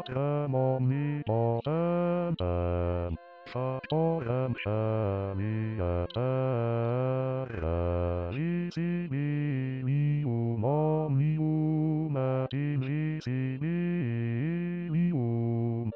demoni potentem, factorem chemie terre, lisibilium omnium et invisibilium.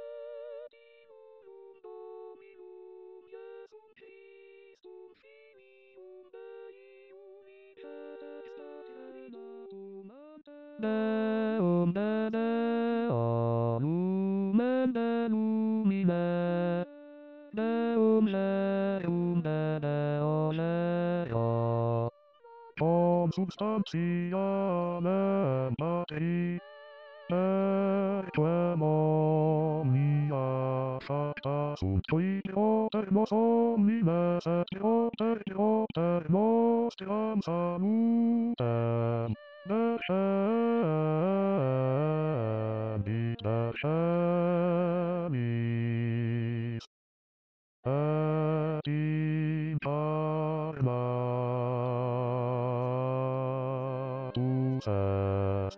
Deum de Deo lumen de lumine, Deum de Deo Leo, consubstantianem Patri, perquem omnia facta sunt qui propter nos homines et propter nostram salutem. Descendit et in parmatus est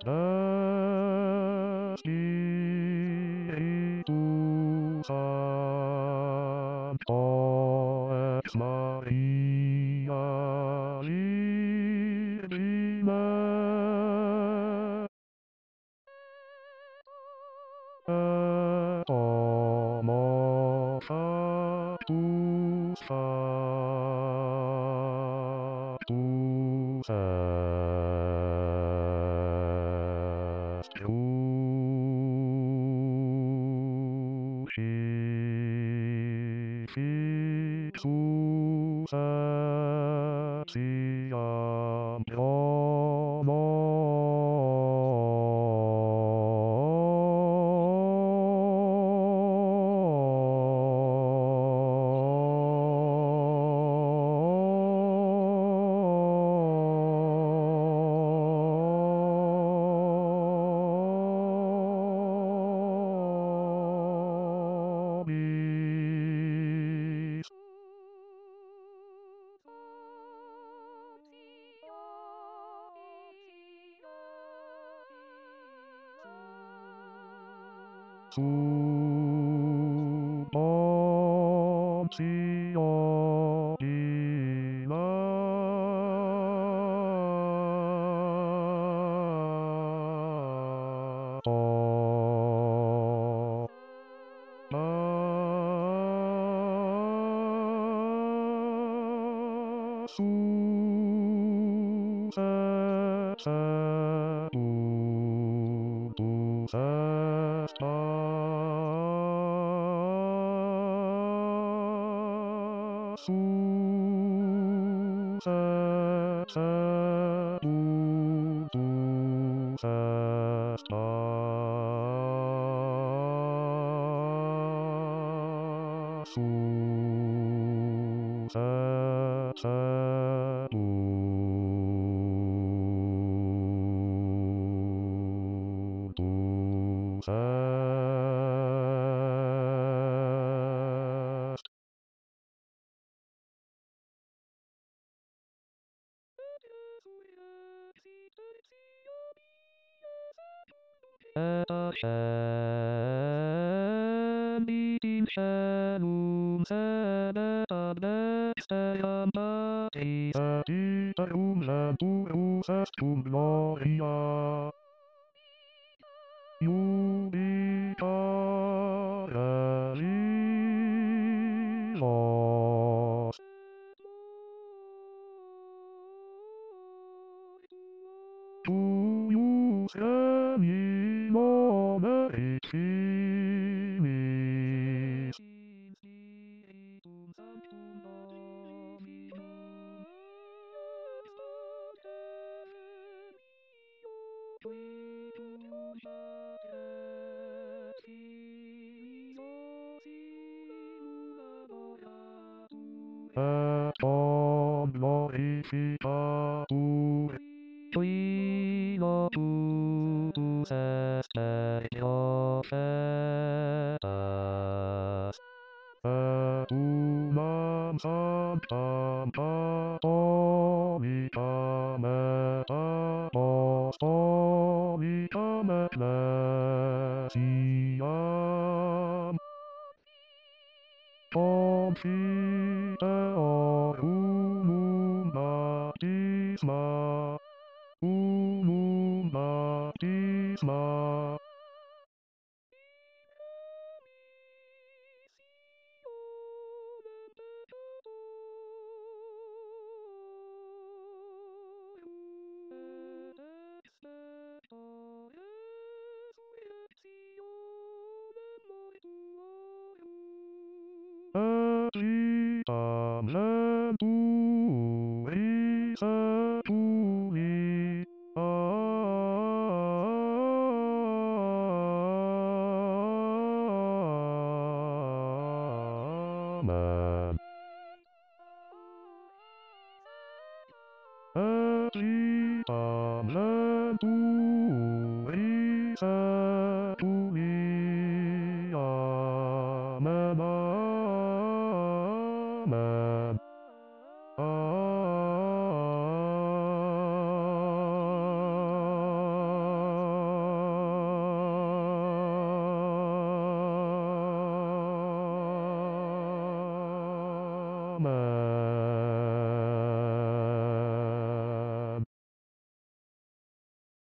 Spiritus Sancto ex Maria Virgine et homo factus est crucifixus etiam promo sub Pontio Pilato. Sus et sepultus est sus et sepultus est sus et sepultus est. Et ascendit in caelum sedet ad dexteram Patris et iterum centurus est cum gloria. Jubitare Lilos. Tuius gemino merit finis. Spiritum Sanctum Dominum qui tuat et Filios adoratur et om glorificatur. Qui locutus est per prophetas, et unam sanctam catholicam et apostolicam ecclesiam してあるのなですまうのなですま明日らぶえさとねま明日らぶえさとねままま